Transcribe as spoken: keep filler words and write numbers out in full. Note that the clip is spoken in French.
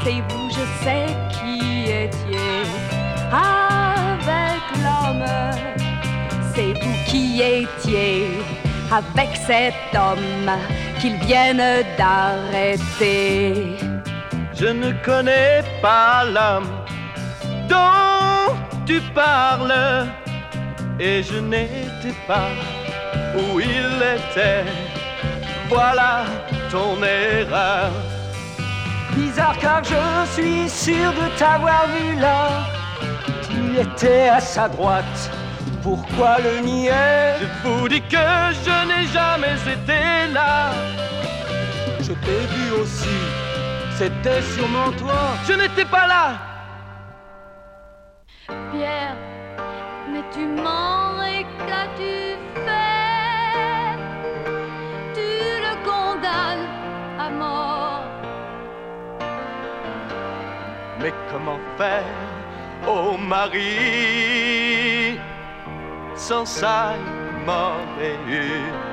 c'est vous, je sais qui étiez avec l'homme. C'est vous qui étiez avec cet homme qu'ils viennent d'arrêter. Je ne connais pas l'homme dont tu parles, et je n'étais pas où il était. Voilà ton erreur. Bizarre car je suis sûr de t'avoir vu là. Tu étais à sa droite, pourquoi le nier? Je vous dis que je n'ai jamais été là. Je t'ai vu aussi, c'était sûrement toi. Je n'étais pas là. Pierre, mais tu mens et qu'as-tu fait? Tu le condamnes à mort. Mais comment faire, ô Marie, sans ça il m'aurait eu.